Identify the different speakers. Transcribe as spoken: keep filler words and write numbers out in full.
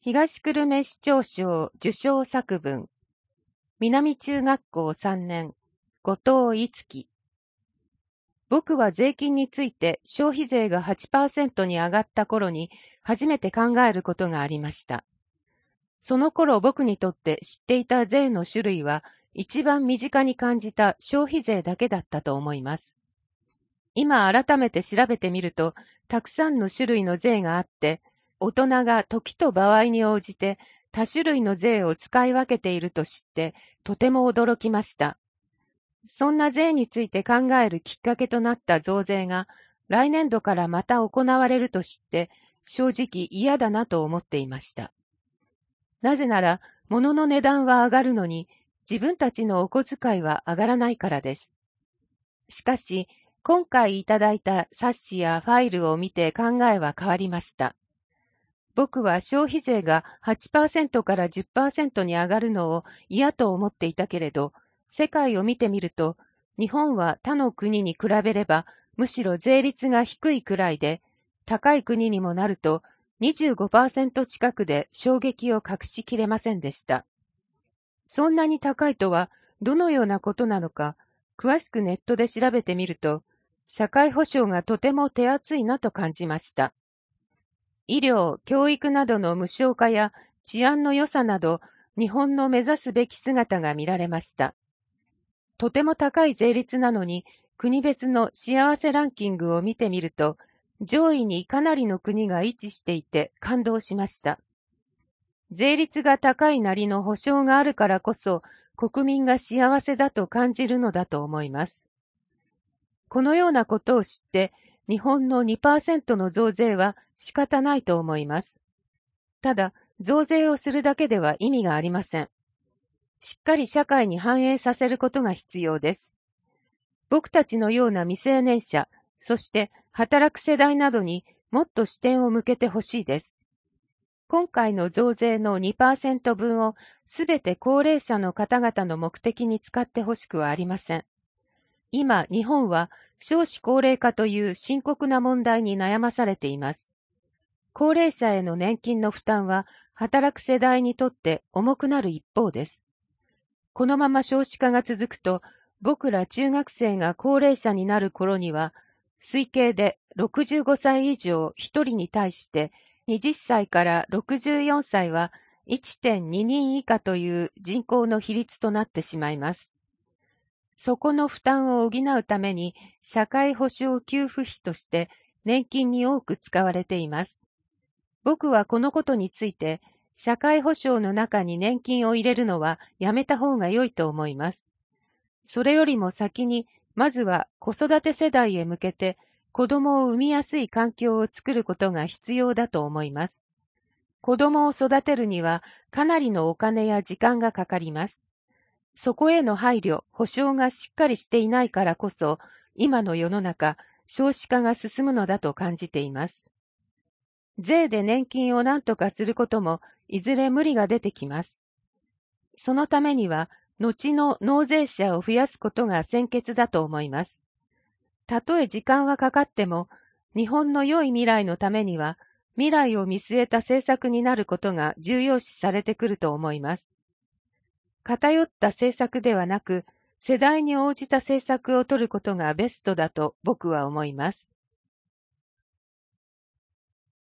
Speaker 1: 東久留米市長賞受賞作文。南中学校さんねん、後藤逸樹。僕は税金について消費税が はちパーセント に上がった頃に初めて考えることがありました。その頃僕にとって知っていた税の種類は一番身近に感じた消費税だけだったと思います。今改めて調べてみると、たくさんの種類の税があって、大人が時と場合に応じて多種類の税を使い分けていると知って、とても驚きました。そんな税について考えるきっかけとなった増税が、来年度からまた行われると知って、正直嫌だなと思っていました。なぜなら、物の値段は上がるのに、自分たちのお小遣いは上がらないからです。しかし、今回いただいた冊子やファイルを見て考えは変わりました。僕は消費税が はちパーセント から じゅっパーセント に上がるのを嫌と思っていたけれど、世界を見てみると、日本は他の国に比べればむしろ税率が低いくらいで、高い国にもなると にじゅうごパーセント 近くで衝撃を隠しきれませんでした。そんなに高いとはどのようなことなのか、詳しくネットで調べてみると、社会保障がとても手厚いなと感じました。医療、教育などの無償化や治安の良さなど、日本の目指すべき姿が見られました。とても高い税率なのに、国別の幸せランキングを見てみると、上位にかなりの国が位置していて感動しました。税率が高いなりの保障があるからこそ、国民が幸せだと感じるのだと思います。このようなことを知って、日本の にパーセント の増税は仕方ないと思います。ただ、増税をするだけでは意味がありません。しっかり社会に反映させることが必要です。僕たちのような未成年者、そして働く世代などにもっと視点を向けてほしいです。今回の増税の にパーセント 分をすべて高齢者の方々の目的に使ってほしくはありません。今、日本は少子高齢化という深刻な問題に悩まされています。高齢者への年金の負担は働く世代にとって重くなる一方です。このまま少子化が続くと、僕ら中学生が高齢者になる頃には、推計でろくじゅうごさい以上ひとりに対してはたちからろくじゅうよんさいは いってんににん以下という人口の比率となってしまいます。そこの負担を補うために社会保障給付費として年金に多く使われています。僕はこのことについて社会保障の中に年金を入れるのはやめた方が良いと思います。それよりも先にまずは子育て世代へ向けて子供を産みやすい環境を作ることが必要だと思います。子供を育てるにはかなりのお金や時間がかかります。そこへの配慮、保障がしっかりしていないからこそ、今の世の中、少子化が進むのだと感じています。税で年金を何とかすることも、いずれ無理が出てきます。そのためには、後の納税者を増やすことが先決だと思います。たとえ時間はかかっても、日本の良い未来のためには、未来を見据えた政策になることが重要視されてくると思います。偏った政策ではなく、世代に応じた政策を取ることがベストだと僕は思います。